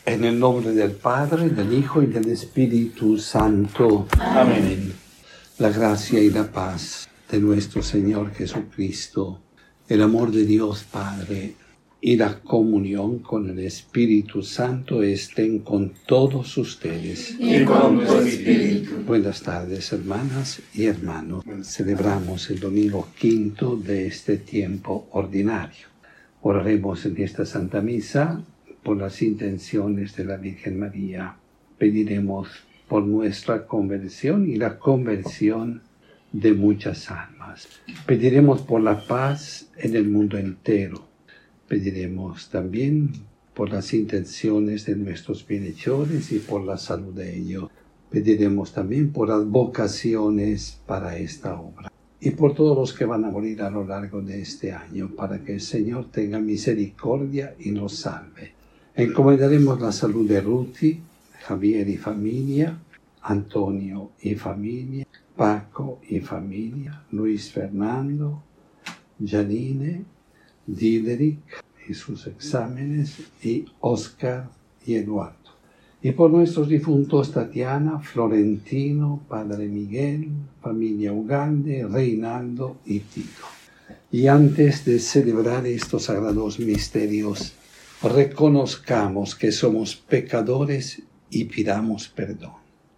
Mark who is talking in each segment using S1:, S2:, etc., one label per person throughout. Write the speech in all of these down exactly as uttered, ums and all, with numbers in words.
S1: En el nombre del Padre, del Hijo y del Espíritu Santo. Amén. La gracia y la paz de nuestro Señor Jesucristo, el amor de Dios Padre y la comunión con el Espíritu Santo estén con todos ustedes.
S2: Y con tu espíritu.
S1: Buenas tardes, hermanas y hermanos. Celebramos el domingo quinto de este tiempo ordinario. Oraremos en esta Santa Misa por las intenciones de la Virgen María. Pediremos por nuestra conversión y la conversión de muchas almas. Pediremos por la paz en el mundo entero. Pediremos también por las intenciones de nuestros bienhechores y por la salud de ellos. Pediremos también por las vocaciones para esta obra. Y por todos los que van a morir a lo largo de este año, para que el Señor tenga misericordia y nos salve. Encomendaremos la salud de Ruti, Javier y familia, Antonio y familia, Paco y familia, Luis Fernando, Janine, Dideric y sus exámenes, y Oscar y Eduardo. Y por nuestros difuntos Tatiana, Florentino, Padre Miguel, familia Ugalde, Reinaldo y Tito. Y antes de celebrar estos sagrados misterios, reconozcamos que somos pecadores y pidamos perdón.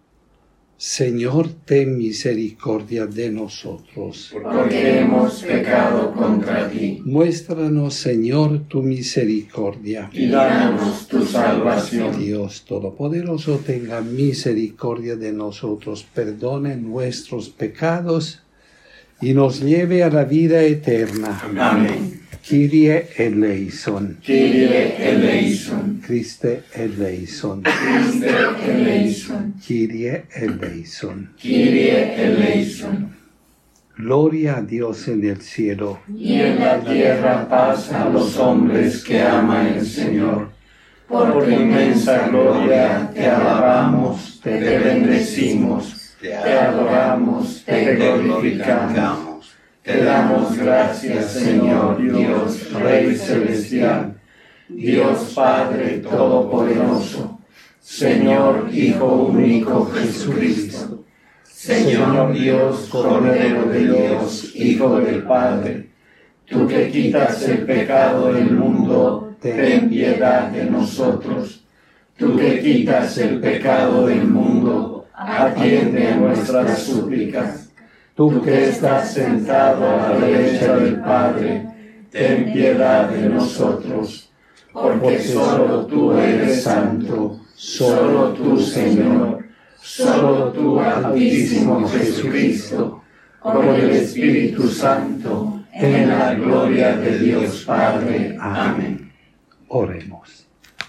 S1: Señor, ten misericordia de nosotros.
S2: Porque hemos pecado contra ti.
S1: Muéstranos, Señor, tu misericordia.
S2: Y danos tu salvación.
S1: Dios Todopoderoso, tenga misericordia de nosotros, perdone nuestros pecados y nos lleve a la vida eterna.
S2: Amén.
S1: Kyrie eleison.
S2: Kyrie eleison.
S1: Christe eleison.
S2: Christe eleison.
S1: Kyrie eleison.
S2: Kyrie eleison.
S1: Gloria a Dios en el cielo.
S2: Y en la tierra paz a los hombres que aman el Señor. Por tu inmensa gloria te alabamos, te bendecimos, te adoramos, te glorificamos. Te damos gracias, Señor Dios, Rey Celestial, Dios Padre Todopoderoso, Señor Hijo único Jesucristo, Señor Dios, Cordero de Dios, Hijo del Padre, tú que quitas el pecado del mundo, ten piedad de nosotros. Tú que quitas el pecado del mundo, atiende a nuestras súplicas. Tú que estás sentado a la derecha del Padre, ten piedad de nosotros, porque solo tú eres santo, solo tú, Señor, solo tú, Altísimo Jesucristo, con el Espíritu Santo, en la gloria de Dios Padre. Amén.
S1: Oremos.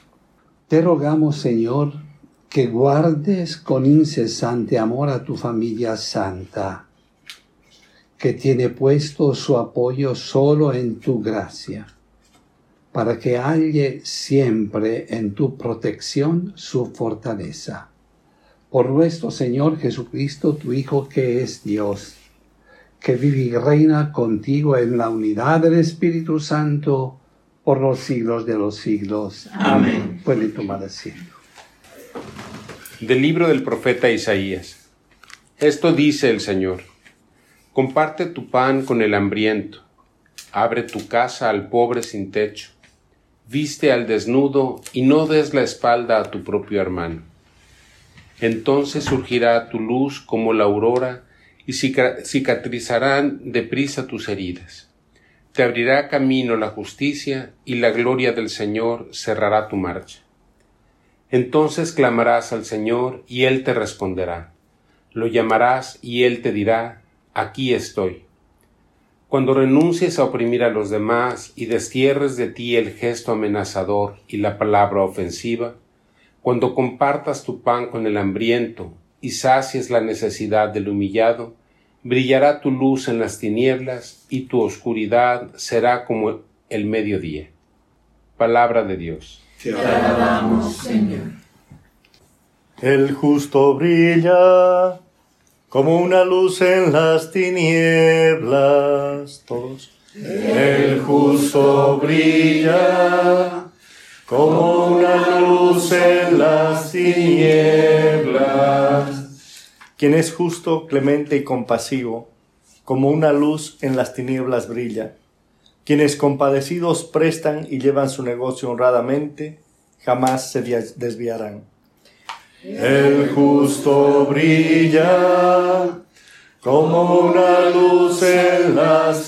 S1: Te rogamos, Señor, que guardes con incesante amor a tu familia santa, que tiene puesto su apoyo solo en tu gracia, para que halle siempre en tu protección su fortaleza. Por nuestro Señor Jesucristo, tu Hijo, que es Dios, que vive y reina contigo en la unidad del Espíritu Santo, por los siglos de los siglos.
S2: Amén.
S1: Pueden tomar asiento.
S3: Del libro del profeta Isaías. Esto dice el Señor: comparte tu pan con el hambriento, abre tu casa al pobre sin techo, viste al desnudo y no des la espalda a tu propio hermano. Entonces surgirá tu luz como la aurora y cicatrizarán deprisa tus heridas. Te abrirá camino la justicia y la gloria del Señor cerrará tu marcha. Entonces clamarás al Señor y Él te responderá. Lo llamarás y Él te dirá: aquí estoy. Cuando renuncies a oprimir a los demás y destierres de ti el gesto amenazador y la palabra ofensiva, cuando compartas tu pan con el hambriento y sacies la necesidad del humillado, brillará tu luz en las tinieblas y tu oscuridad será como el mediodía. Palabra de Dios.
S2: Te alabamos, Señor.
S4: El justo brilla como una luz en las tinieblas. Todos.
S2: El justo brilla
S4: como una luz en las tinieblas. Quien es justo, clemente y compasivo, como una luz en las tinieblas brilla. Quienes compadecidos prestan y llevan su negocio honradamente, jamás se desviarán. El justo brilla como una luz en las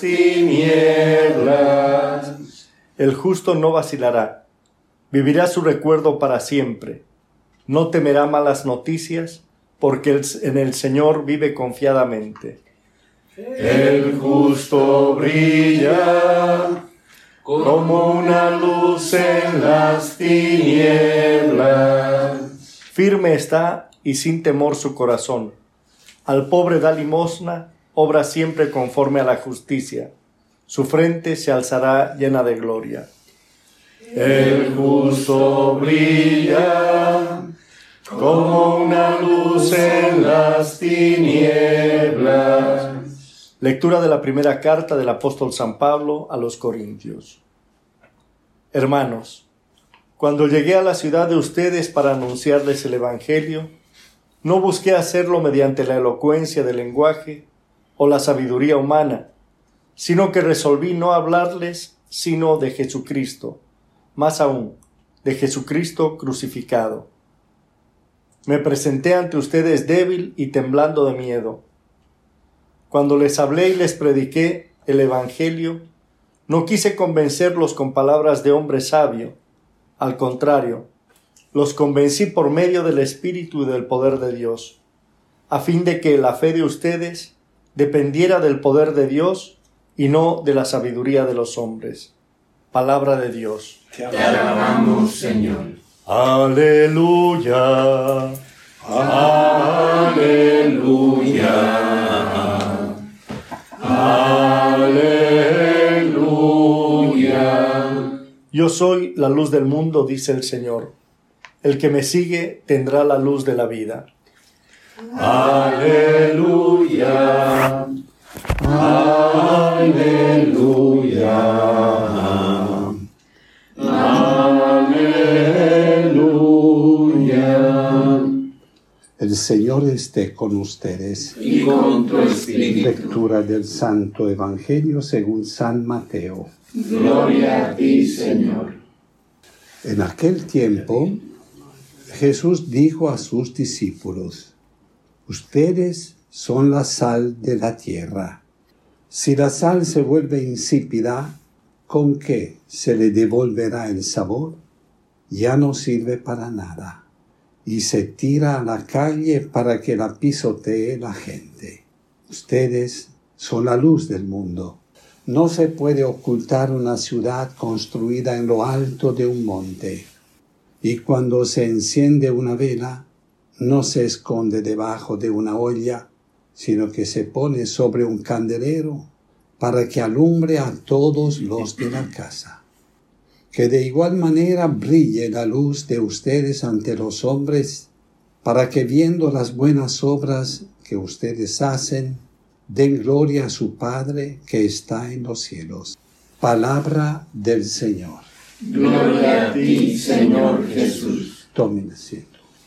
S4: tinieblas. El justo no vacilará, vivirá su recuerdo para siempre. No temerá malas noticias, porque en el Señor vive confiadamente. El justo brilla como una luz en las tinieblas. Firme está y sin temor su corazón. Al pobre da limosna, obra siempre conforme a la justicia. Su frente se alzará llena de gloria. El justo brilla como una luz en las tinieblas. Lectura de la primera carta del apóstol San Pablo a los Corintios. Hermanos, cuando llegué a la ciudad de ustedes para anunciarles el Evangelio, no busqué hacerlo mediante la elocuencia del lenguaje o la sabiduría humana, sino que resolví no hablarles sino de Jesucristo, más aún, de Jesucristo crucificado. Me presenté ante ustedes débil y temblando de miedo. Cuando les hablé y les prediqué el Evangelio, no quise convencerlos con palabras de hombre sabio. Al contrario, los convencí por medio del Espíritu y del poder de Dios, a fin de que la fe de ustedes dependiera del poder de Dios y no de la sabiduría de los hombres. Palabra de Dios.
S2: Te alabamos, Señor.
S4: Aleluya.
S2: Aleluya. Aleluya.
S4: Yo soy la luz del mundo, dice el Señor. El que me sigue tendrá la luz de la vida.
S2: Aleluya. Aleluya. Aleluya.
S1: El Señor esté con ustedes.
S2: Y con tu espíritu.
S1: Lectura del Santo Evangelio según San Mateo.
S2: Gloria a ti, Señor.
S1: En aquel tiempo, Jesús dijo a sus discípulos: ustedes son la sal de la tierra. Si la sal se vuelve insípida, ¿con qué se le devolverá el sabor? Ya no sirve para nada, y se tira a la calle para que la pisotee la gente. Ustedes son la luz del mundo. No se puede ocultar una ciudad construida en lo alto de un monte. Y cuando se enciende una vela, no se esconde debajo de una olla, sino que se pone sobre un candelero para que alumbre a todos los de la casa. Que de igual manera brille la luz de ustedes ante los hombres, para que viendo las buenas obras que ustedes hacen, den gloria a su Padre que está en los cielos. Palabra del Señor.
S2: Gloria a ti, Señor Jesús.
S1: Tomen asiento.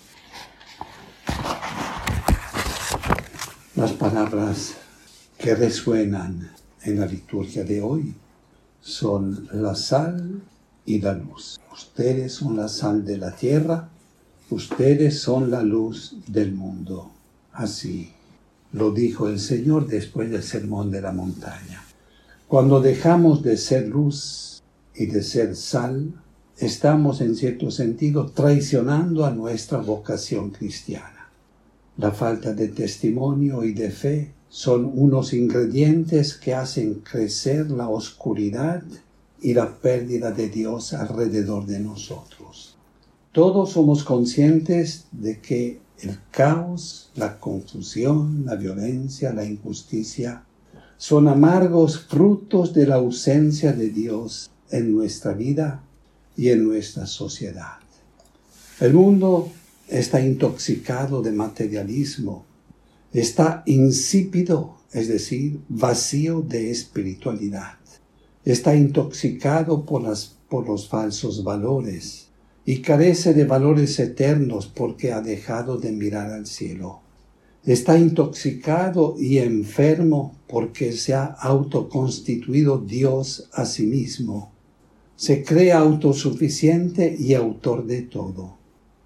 S1: Las palabras que resuenan en la liturgia de hoy son la sal y la luz. Ustedes son la sal de la tierra, ustedes son la luz del mundo. Así lo dijo el Señor después del Sermón de la Montaña. Cuando dejamos de ser luz y de ser sal, estamos en cierto sentido traicionando a nuestra vocación cristiana. La falta de testimonio y de fe son unos ingredientes que hacen crecer la oscuridad y la pérdida de Dios alrededor de nosotros. Todos somos conscientes de que el caos, la confusión, la violencia, la injusticia son amargos frutos de la ausencia de Dios en nuestra vida y en nuestra sociedad. El mundo está intoxicado de materialismo, está insípido, es decir, vacío de espiritualidad. Está intoxicado por, las, por los falsos valores, y carece de valores eternos porque ha dejado de mirar al cielo. Está intoxicado y enfermo porque se ha autoconstituido Dios a sí mismo. Se cree autosuficiente y autor de todo.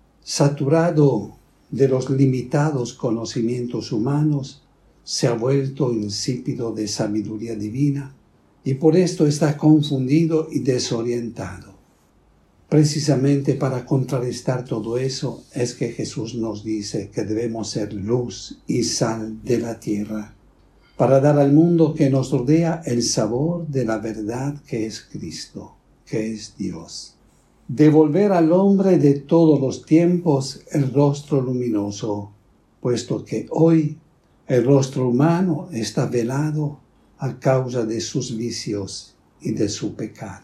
S1: Saturado de los limitados conocimientos humanos, se ha vuelto insípido de sabiduría divina y por esto está confundido y desorientado. Precisamente para contrarrestar todo eso es que Jesús nos dice que debemos ser luz y sal de la tierra, para dar al mundo que nos rodea el sabor de la verdad que es Cristo, que es Dios. Devolver al hombre de todos los tiempos el rostro luminoso, puesto que hoy el rostro humano está velado a causa de sus vicios y de su pecado.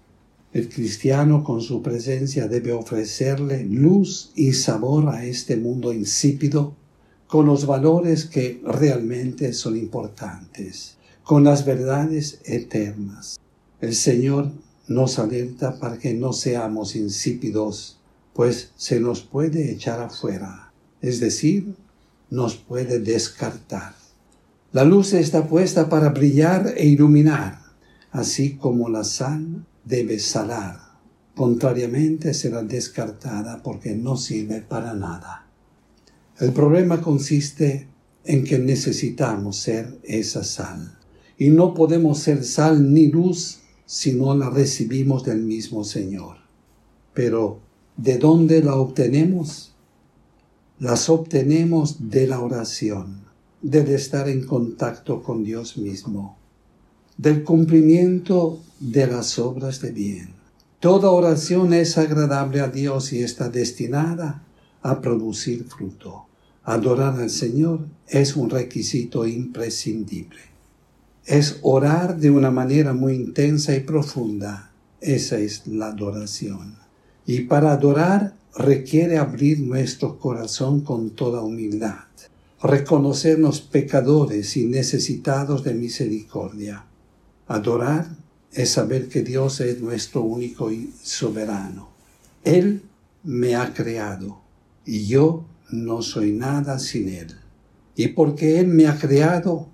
S1: El cristiano con su presencia debe ofrecerle luz y sabor a este mundo insípido con los valores que realmente son importantes, con las verdades eternas. El Señor nos alerta para que no seamos insípidos, pues se nos puede echar afuera, es decir, nos puede descartar. La luz está puesta para brillar e iluminar, así como la sal debe salar. Contrariamente será descartada porque no sirve para nada. El problema consiste en que necesitamos ser esa sal. Y no podemos ser sal ni luz si no la recibimos del mismo Señor. Pero, ¿de dónde la obtenemos? Las obtenemos de la oración, del estar en contacto con Dios mismo, del cumplimiento de las obras de bien. Toda oración es agradable a Dios y está destinada a producir fruto. Adorar al Señor es un requisito imprescindible. Es orar de una manera muy intensa y profunda. Esa es la adoración. Y para adorar requiere abrir nuestro corazón con toda humildad, reconocernos pecadores y necesitados de misericordia. Adorar es saber que Dios es nuestro único y soberano. Él me ha creado y yo no soy nada sin Él. Y porque Él me ha creado,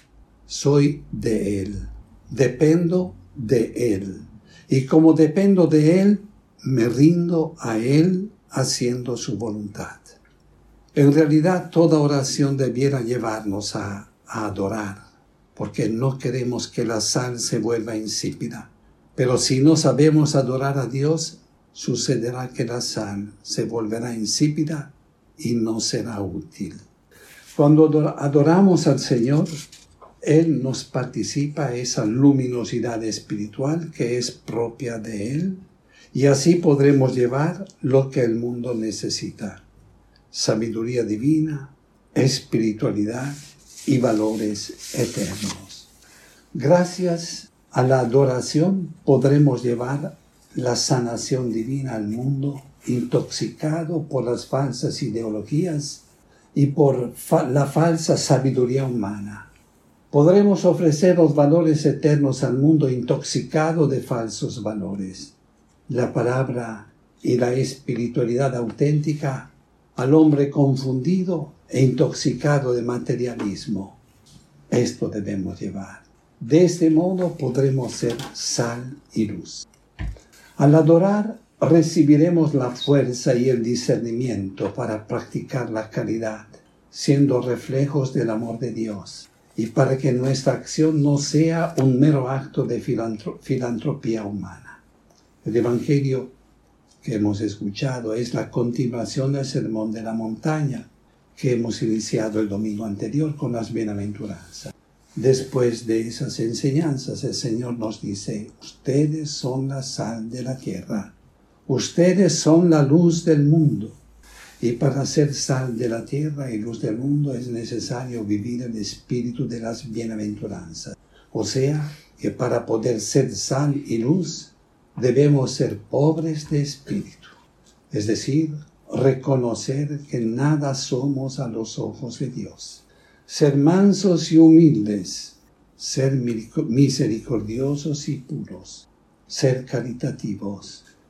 S1: soy de Él. Dependo de Él. Y como dependo de Él, me rindo a Él haciendo su voluntad. En realidad, toda oración debiera llevarnos a, a adorar, porque no queremos que la sal se vuelva insípida. Pero si no sabemos adorar a Dios, sucederá que la sal se volverá insípida y no será útil. Cuando adoramos al Señor, Él nos participa esa luminosidad espiritual que es propia de Él, y así podremos llevar lo que el mundo necesita: sabiduría divina, espiritualidad y valores eternos. Gracias a la adoración podremos llevar la sanación divina al mundo intoxicado por las falsas ideologías y por fa- la falsa sabiduría humana. Podremos ofrecer los valores eternos al mundo intoxicado de falsos valores. La palabra y la espiritualidad auténtica al hombre confundido e intoxicado de materialismo. Esto debemos llevar. De este modo podremos ser sal y luz. Al adorar recibiremos la fuerza y el discernimiento para practicar la caridad, siendo reflejos del amor de Dios, y para que nuestra acción no sea un mero acto de filantro- filantropía humana. El Evangelio que hemos escuchado es la continuación del Sermón de la Montaña, que hemos iniciado el domingo anterior con las bienaventuranzas. Después de esas enseñanzas, el Señor nos dice: ustedes son la sal de la tierra, ustedes son la luz del mundo. Y para ser sal de la tierra y luz del mundo es necesario vivir el espíritu de las bienaventuranzas. O sea, que para poder ser sal y luz, debemos ser pobres de espíritu, es decir, reconocer que nada somos a los ojos de Dios, ser mansos y humildes, ser misericordiosos y puros, ser caritativos,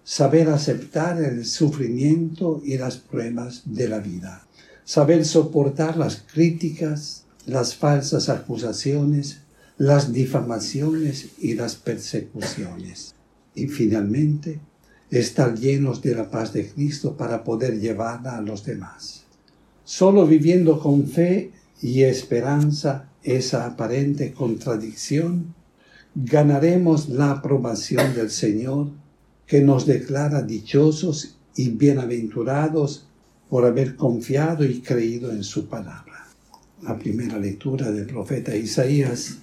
S1: saber aceptar el sufrimiento y las pruebas de la vida, saber soportar las críticas, las falsas acusaciones, las difamaciones y las persecuciones. Y finalmente, estar llenos de la paz de Cristo para poder llevarla a los demás. Solo viviendo con fe y esperanza esa aparente contradicción, ganaremos la aprobación del Señor, que nos declara dichosos y bienaventurados por haber confiado y creído en su palabra. La primera lectura del profeta Isaías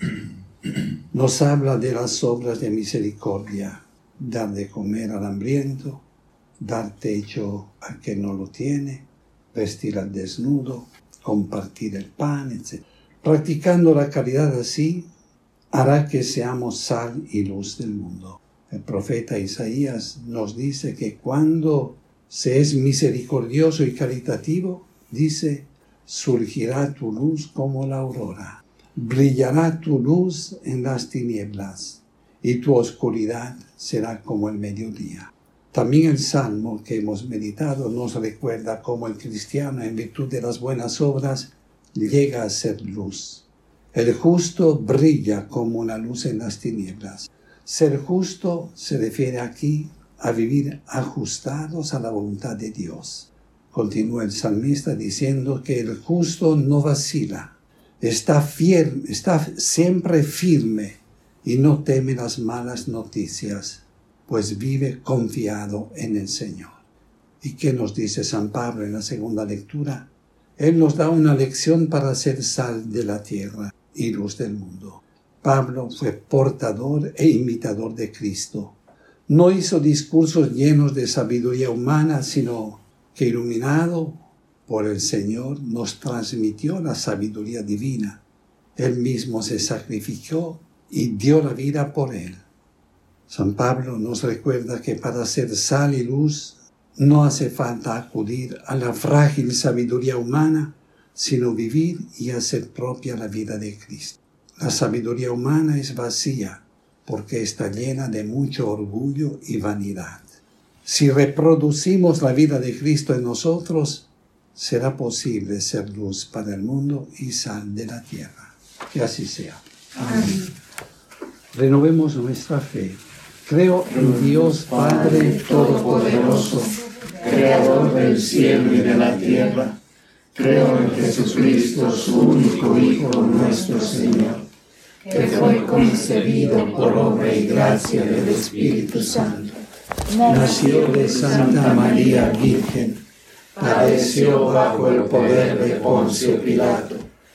S1: nos habla de las obras de misericordia: dar de comer al hambriento, dar techo al que no lo tiene, vestir al desnudo, compartir el pan, etcétera. Practicando la caridad así, hará que seamos sal y luz del mundo. El profeta Isaías nos dice que cuando se es misericordioso y caritativo, dice, surgirá tu luz como la aurora, brillará tu luz en las tinieblas, y tu oscuridad será como el mediodía. También el Salmo que hemos meditado nos recuerda cómo el cristiano, en virtud de las buenas obras, llega a ser luz. El justo brilla como una luz en las tinieblas. Ser justo se refiere aquí a vivir ajustados a la voluntad de Dios. Continúa el salmista diciendo que el justo no vacila, está, firme, está siempre firme y no teme las malas noticias, pues vive confiado en el Señor. ¿Y qué nos dice San Pablo en la segunda lectura? Él nos da una lección para ser sal de la tierra y luz del mundo. Pablo fue portador e imitador de Cristo. No hizo discursos llenos de sabiduría humana, sino que iluminado por el Señor nos transmitió la sabiduría divina. Él mismo se sacrificó y dio la vida por él. San Pablo nos recuerda que para ser sal y luz no hace falta acudir a la frágil sabiduría humana, sino vivir y hacer propia la vida de Cristo. La sabiduría humana es vacía porque está llena de mucho orgullo y vanidad. Si reproducimos la vida de Cristo en nosotros, será posible ser luz para el mundo y sal de la tierra. Que así sea. Amén. Renovemos nuestra fe. Creo en Dios Padre Todopoderoso,
S2: Creador del cielo y de la tierra. Creo en Jesucristo, su único Hijo, nuestro Señor, que fue concebido por obra y gracia del Espíritu Santo.
S1: Nació de Santa María Virgen,
S2: padeció bajo el poder de Poncio Pilato,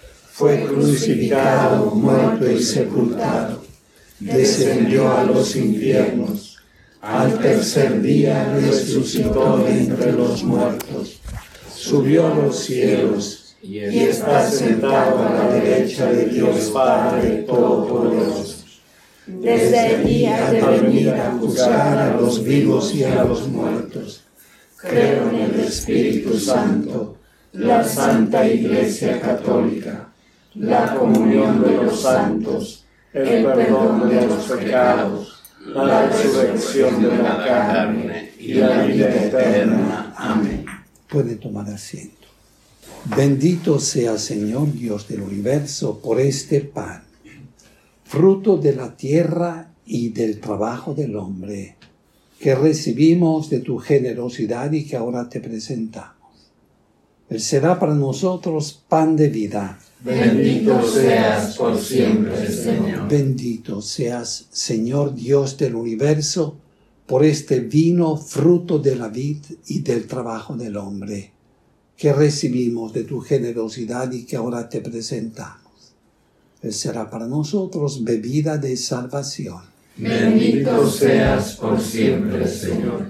S2: fue crucificado, muerto y sepultado, descendió a los infiernos, al tercer día resucitó de entre los muertos, subió a los cielos y está sentado a la derecha de Dios Padre Todopoderoso. Desde allí ha de venir a juzgar a los vivos y a los muertos. Creo en el Espíritu Santo, la Santa Iglesia Católica, la comunión de los santos, el perdón de los pecados, la resurrección de la carne y la vida eterna. Amén.
S1: Puede tomar asiento. Bendito sea, Señor Dios del universo, por este pan, fruto de la tierra y del trabajo del hombre, que recibimos de tu generosidad y que ahora te presentamos. Él será para nosotros pan de vida.
S2: Bendito seas por siempre, Señor.
S1: Bendito seas, Señor Dios del universo, por este vino, fruto de la vid y del trabajo del hombre, que recibimos de tu generosidad y que ahora te presentamos. Él será para nosotros bebida de salvación.
S2: Bendito seas por siempre, Señor.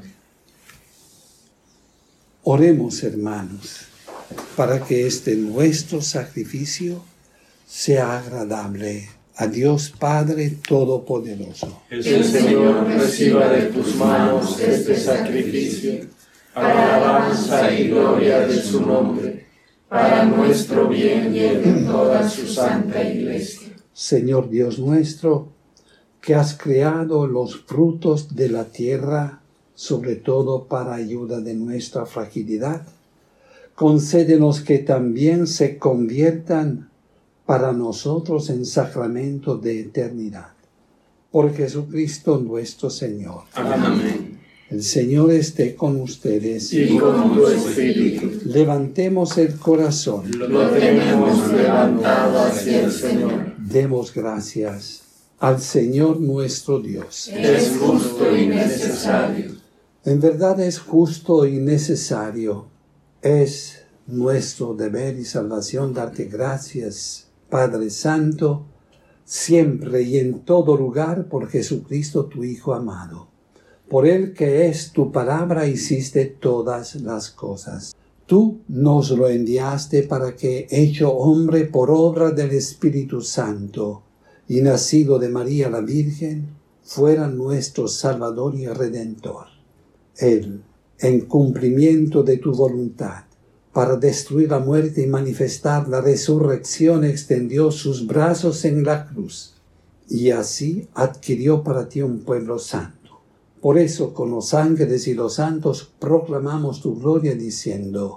S1: Oremos, hermanos, para que este nuestro sacrificio sea agradable a Dios Padre Todopoderoso.
S2: El Señor reciba de tus manos este sacrificio, para alabanza y gloria de su nombre, para nuestro bien y el de toda su santa Iglesia.
S1: Señor Dios nuestro, que has creado los frutos de la tierra sobre todo para ayuda de nuestra fragilidad. Concédenos que también se conviertan para nosotros en sacramento de eternidad. Por Jesucristo nuestro Señor.
S2: Amén.
S1: El Señor esté con ustedes.
S2: Y con tu espíritu.
S1: Levantemos el corazón.
S2: Lo tenemos levantado hacia el Señor.
S1: Demos gracias al Señor nuestro Dios.
S2: Es justo y necesario.
S1: En verdad es justo y necesario. Es nuestro deber y salvación darte gracias, Padre Santo, siempre y en todo lugar por Jesucristo tu Hijo amado. Por Él que es tu palabra hiciste todas las cosas. Tú nos lo enviaste para que, hecho hombre por obra del Espíritu Santo y nacido de María la Virgen, fuera nuestro Salvador y Redentor. Él, en cumplimiento de tu voluntad, para destruir la muerte y manifestar la resurrección, extendió sus brazos en la cruz, y así adquirió para ti un pueblo santo. Por eso, con los ángeles y los santos, proclamamos tu gloria diciendo: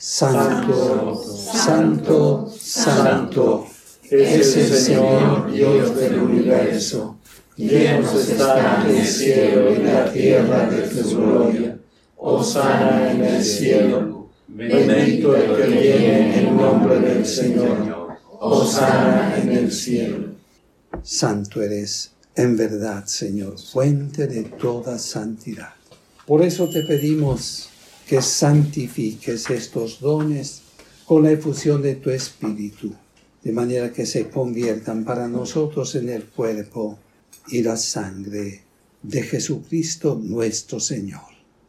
S1: Santo, Santo, Santo, es el Señor Dios del universo. Llenos están el cielo y la tierra de tu gloria. Hosana en el cielo. Bendito el que viene en nombre del Señor. Hosana en el cielo. Santo eres, en verdad, Señor, fuente de toda santidad. Por eso te pedimos que santifiques estos dones con la efusión de tu Espíritu, de manera que se conviertan para nosotros en el cuerpo y la sangre de Jesucristo nuestro Señor,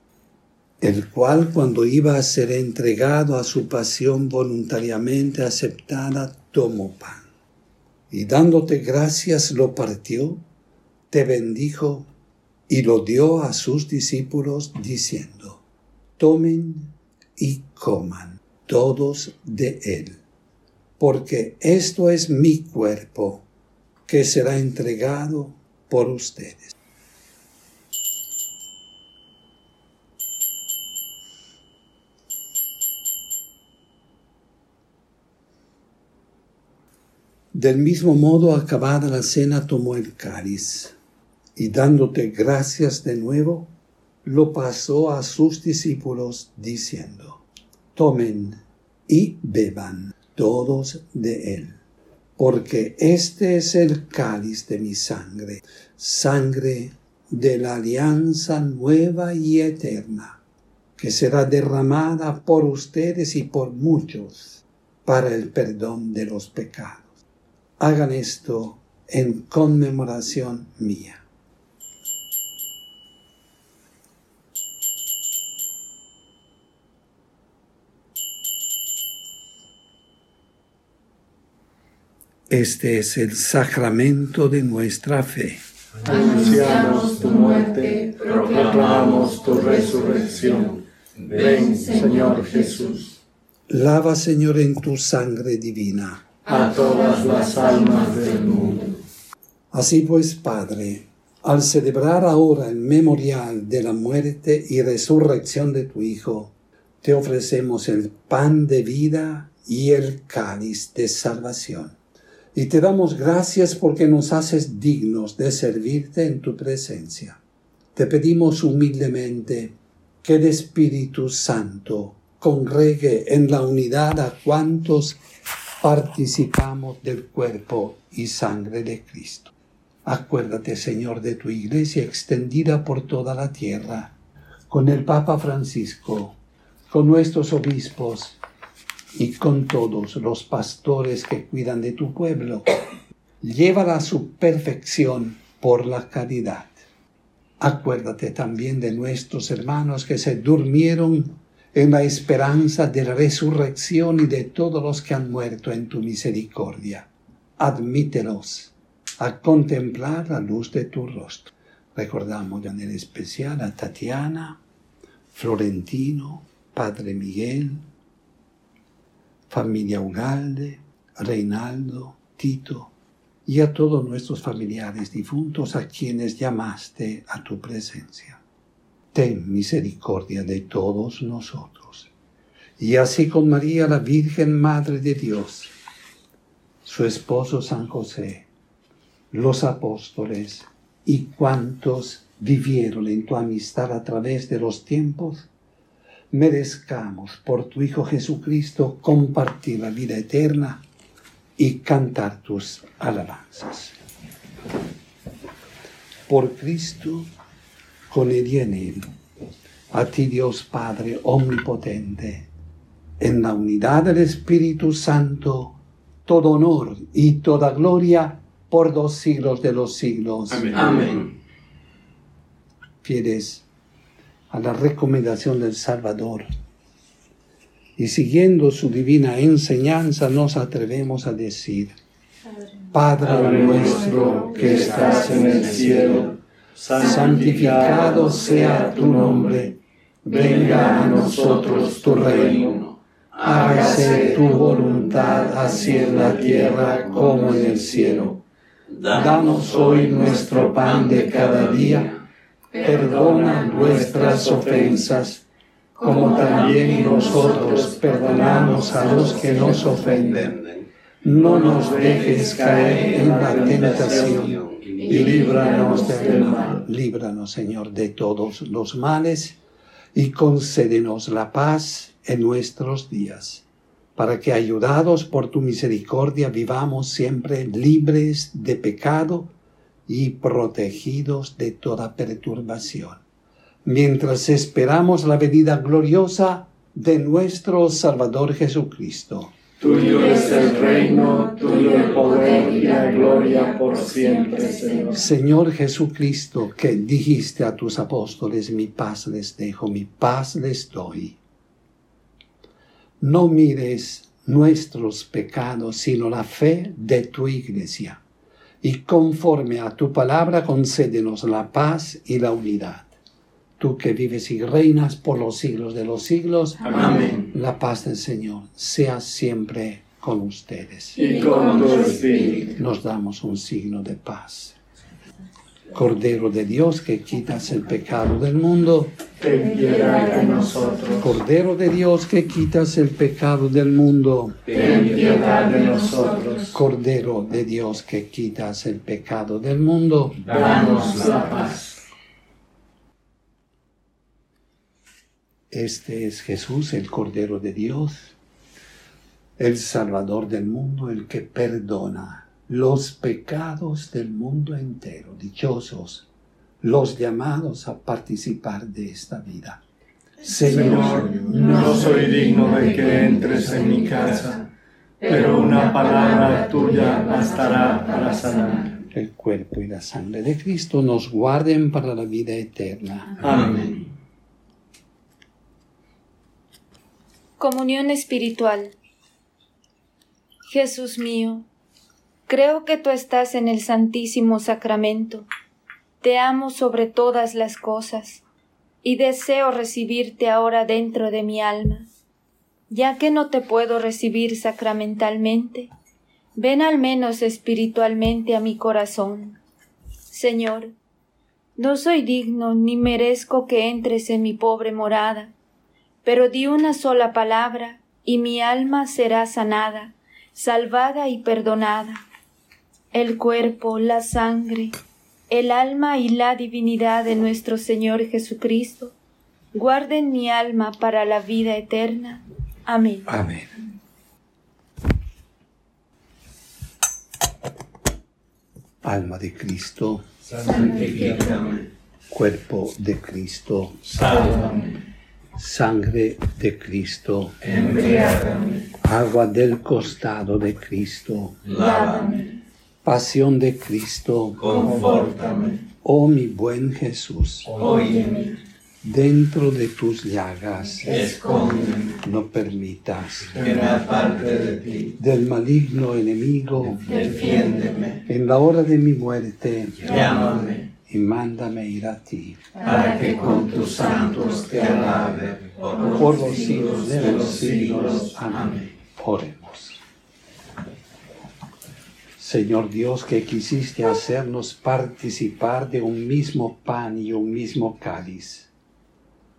S1: el cual, cuando iba a ser entregado a su pasión voluntariamente aceptada, tomó pan, y dándote gracias lo partió, te bendijo y lo dio a sus discípulos diciendo: tomen y coman todos de él, porque esto es mi cuerpo, que será entregado por ustedes. Del mismo modo, acabada la cena, tomó el cáliz, y dándote gracias de nuevo, lo pasó a sus discípulos, diciendo: tomen y beban todos de él, porque este es el cáliz de mi sangre, sangre de la alianza nueva y eterna, que será derramada por ustedes y por muchos para el perdón de los pecados. Hagan esto en conmemoración mía. Este es el sacramento de nuestra fe.
S2: Anunciamos tu muerte, proclamamos tu resurrección. Ven, Señor Jesús.
S1: Lava, Señor, en tu sangre divina
S2: a todas las almas del mundo.
S1: Así pues, Padre, al celebrar ahora el memorial de la muerte y resurrección de tu Hijo, te ofrecemos el pan de vida y el cáliz de salvación. Y te damos gracias porque nos haces dignos de servirte en tu presencia. Te pedimos humildemente que el Espíritu Santo congregue en la unidad a cuantos participamos del cuerpo y sangre de Cristo. Acuérdate, Señor, de tu Iglesia extendida por toda la tierra, con el Papa Francisco, con nuestros obispos y con todos los pastores que cuidan de tu pueblo. Llévala a su perfección por la caridad. Acuérdate también de nuestros hermanos que se durmieron en la esperanza de la resurrección y de todos los que han muerto en tu misericordia. Admítelos a contemplar la luz de tu rostro. Recordamos en especial a Tatiana, Florentino, Padre Miguel, familia Ugalde, Reinaldo, Tito y a todos nuestros familiares difuntos a quienes llamaste a tu presencia. ten misericordia de todos nosotros. Y así con María, la Virgen Madre de Dios, su esposo San José, los apóstoles y cuantos vivieron en tu amistad a través de los tiempos, merezcamos por tu Hijo Jesucristo compartir la vida eterna y cantar tus alabanzas. Por Cristo, con Él y en Él, a ti Dios Padre omnipotente, en la unidad del Espíritu Santo, todo honor y toda gloria por los siglos de los siglos.
S2: Amén. Amén.
S1: Fieles a la recomendación del Salvador y siguiendo su divina enseñanza, nos atrevemos a decir: Padre nuestro que estás en el cielo, santificado sea tu nombre, venga a nosotros tu reino, hágase tu voluntad así en la tierra como en el cielo. Danos hoy nuestro pan de cada día, perdona nuestras ofensas, como también nosotros perdonamos a los que nos ofenden. No nos dejes caer en la tentación y líbranos del mal. Líbranos, Señor, de todos los males y concédenos la paz en nuestros días, para que, ayudados por tu misericordia, vivamos siempre libres de pecado y protegidos de toda perturbación, mientras esperamos la venida gloriosa de nuestro Salvador Jesucristo.
S2: Tuyo es el reino, tuyo el poder y la gloria por siempre, Señor.
S1: Señor Jesucristo, que dijiste a tus apóstoles: mi paz les dejo, mi paz les doy. No mires nuestros pecados, sino la fe de tu Iglesia. Y conforme a tu palabra, concédenos la paz y la unidad. Tú que vives y reinas por los siglos de los siglos.
S2: Amén.
S1: La paz del Señor sea siempre con ustedes.
S2: Y con tu espíritu.
S1: Nos damos un signo de paz. Cordero de Dios, que quitas el pecado del mundo,
S2: ten piedad de nosotros.
S1: Cordero de Dios, que quitas el pecado del mundo,
S2: ten piedad de nosotros.
S1: Cordero de Dios, que quitas el pecado del mundo,
S2: danos la paz.
S1: Este es Jesús, el Cordero de Dios, el Salvador del mundo, el que perdona los pecados del mundo entero. Dichosos los llamados a participar de esta vida.
S2: Señor, no soy digno de que entres en mi casa, pero una palabra tuya bastará para sanar.
S1: El cuerpo y la sangre de Cristo nos guarden para la vida eterna.
S2: Amén.
S5: Comunión espiritual. Jesús mío, creo que tú estás en el Santísimo Sacramento. Te amo sobre todas las cosas y deseo recibirte ahora dentro de mi alma. Ya que no te puedo recibir sacramentalmente, ven al menos espiritualmente a mi corazón. Señor, no soy digno ni merezco que entres en mi pobre morada, pero di una sola palabra y mi alma será sanada, salvada y perdonada. El cuerpo, la sangre, el alma y la divinidad de nuestro Señor Jesucristo guarden mi alma para la vida eterna. Amén.
S1: Amén. Alma de Cristo,
S2: santifícame.
S1: Cuerpo de Cristo,
S2: sálvame.
S1: Sangre de Cristo,
S2: embriágame.
S1: Agua del costado de Cristo,
S2: lávame.
S1: Pasión de Cristo,
S2: confórtame.
S1: Oh mi buen Jesús,
S2: óyeme.
S1: Dentro de tus llagas,
S2: escóndeme.
S1: No permitas
S2: que me aparte de ti.
S1: Del maligno enemigo,
S2: defiéndeme.
S1: En la hora de mi muerte,
S2: llámame.
S1: Y mándame ir a ti,
S2: para que con tus santos te alabe por,
S1: por los siglos de los siglos. Amén.
S2: Amén.
S1: Oremos. Señor Dios, que quisiste hacernos participar de un mismo pan y un mismo cáliz,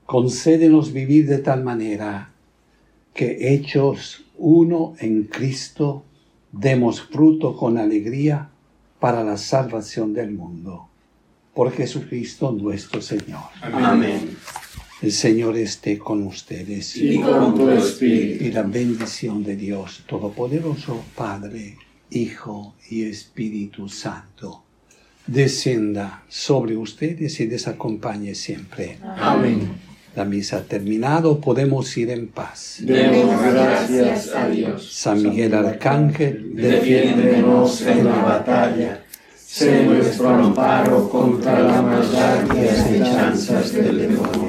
S1: concédenos vivir de tal manera que, hechos uno en Cristo, demos fruto con alegría para la salvación del mundo. Por Jesucristo nuestro Señor.
S2: Amén.
S1: El Señor esté con ustedes.
S2: Y con tu espíritu.
S1: Y la bendición de Dios Todopoderoso, Padre, Hijo y Espíritu Santo, descienda sobre ustedes y les acompañe siempre.
S2: Amén.
S1: La misa ha terminado, podemos ir en paz.
S2: Demos gracias a Dios.
S1: San Miguel Arcángel,
S2: Defiéndenos en la batalla. Sé nuestro amparo contra la maldad y las acechanzas del demonio.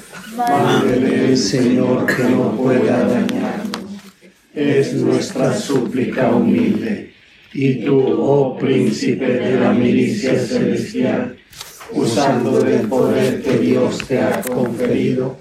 S2: Mándele el Señor que no pueda dañarnos. Es nuestra súplica humilde. Y tú, oh príncipe de la milicia celestial, usando del poder que Dios te ha conferido,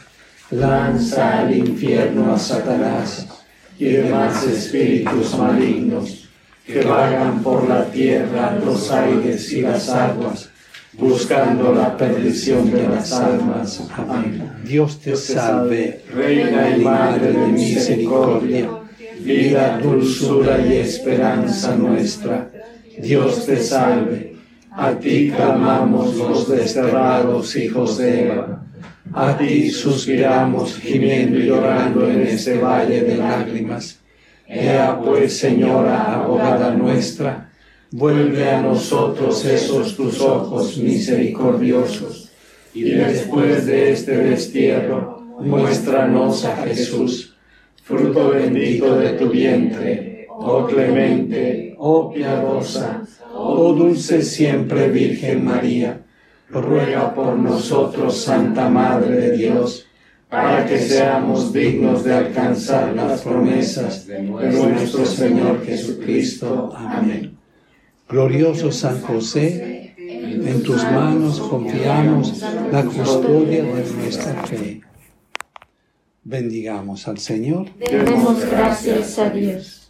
S2: lanza al infierno a Satanás y demás espíritus malignos que vagan por la tierra, los aires y las aguas, buscando la perdición de las almas. Amén.
S1: Dios te salve,
S2: Reina y Madre de misericordia, vida, dulzura y esperanza nuestra. Dios te salve. A ti clamamos los desterrados hijos de Eva. A ti suspiramos gimiendo y llorando en este valle de lágrimas. Ea pues, Señora, abogada nuestra, vuelve a nosotros esos tus ojos misericordiosos, y después de este destierro, muéstranos a Jesús, fruto bendito de tu vientre, oh clemente, oh piadosa, oh dulce siempre Virgen María. Ruega por nosotros, Santa Madre de Dios, para que seamos dignos de alcanzar las promesas de nuestro Señor Jesucristo. Amén.
S1: Glorioso San José, en tus manos confiamos la custodia de nuestra fe. Bendigamos al Señor.
S5: Demos gracias a Dios.